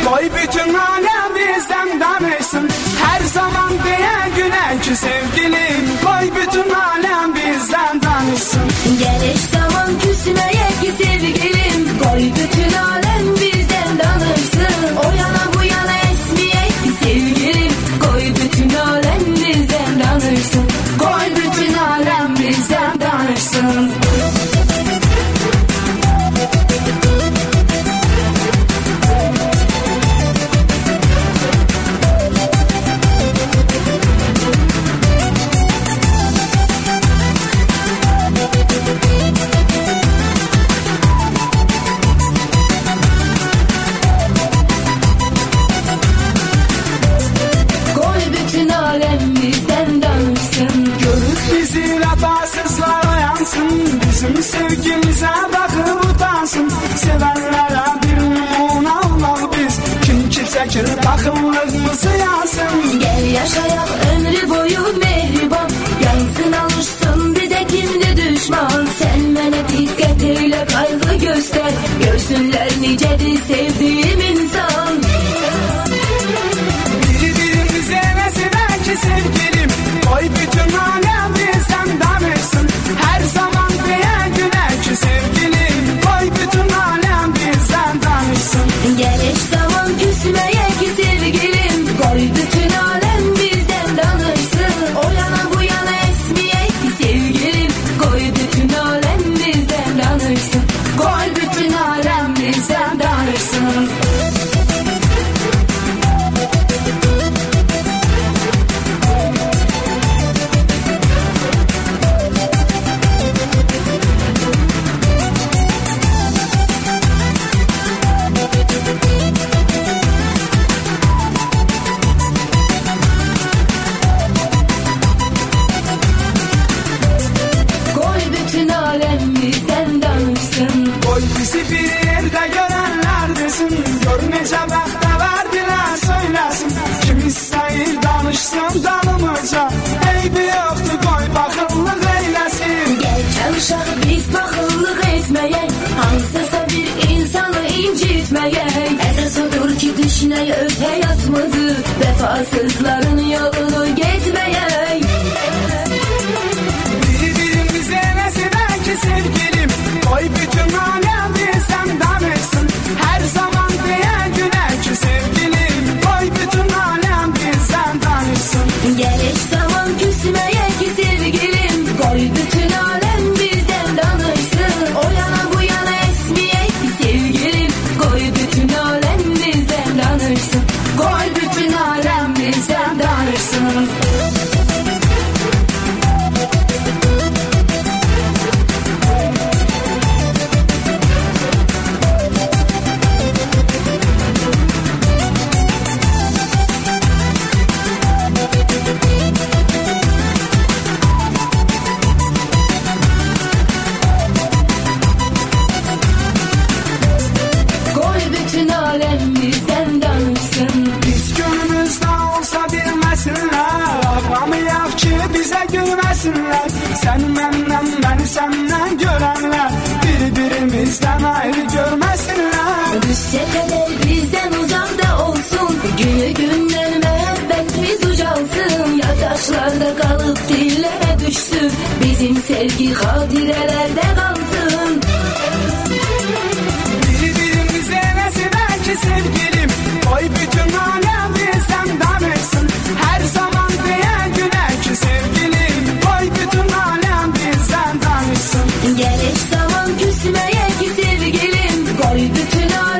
Koy bütün alem bizden danışsın. Her zaman diye güne ki sevgilim. Koy bütün alem bizden danışsın. Geliş zaman küsmeye ki sevgilim. Koy bütün alem bizden danışsın. O yana bu yana esmeye ki sevgilim. Koy bütün alem bizden danışsın. Koy bütün alem bizden danışsın. Vefasızlar uyansın, bizim sevgimize bakıp utansın. Sevenlere bir numune olaq biz, kim ki çekir bakımlığımızı yansın. Gel yaşayak ömrü boyu mehriban, yansın alışsın bize kimdi düşman. Sen bana dikkat eyle, kaygı göster, görsünler nicedir sevdiğim insan. Birbirimize vesile ki sevgilim, koy bütün alem bizden danışsın. Her zaman diye güne ki sevgilim, koy bütün alem bizden danışsın. Geliş zaman küsmeye ki sevgilim, koy bütün alem bizden danışsın. O yana bu yana esmeye ki sevgilim, koy bütün alem bizden danışsın. Koy bütün alem bizden danışsın. Koy bizi bir yerde görenler desin, gör nece bəxtə verdiler söylesin. Kim istəyir danışsın dalımıca, eybi yoktu koy bakımlıq eylesin. Gel çalışaq biz bakımlıq etməyək, hansısa bir insanı incitməyək. Əsas odur ki düşünək öz həyatımızı, vefasızların yolunu getməyək. Birbirimize vesile ki sevgilim, koy bütün alem bizden danışsın. Her zaman diye güne ki sevgilim, koy bütün alem bizden danışsın. Geliş zaman küsmeye ki sevgilim, koy bütün alem bizden danışsın. O yana bu yana esmeye ki sevgilim, koy bütün alem bizden danışsın. Koy bütün alem bizden danışsın. Sen benden, ben senden görenler, birbirimizden ayrı görmesinler. Düşse kadar bizden uzakta olsun, günü günden muhabbetimiz ucalsın. Yataşlarda kalıp dillere düşsün, bizim sevgi hadirelerde kalsın. Birbirimize vesile ki sevgilim, koy bütün alem bizden danışsın. Her zaman diye güne ki sevgilim, koy bütün alem bizden danışsın. Geliş zaman küsmeye ki sevgilim, koy bütün alem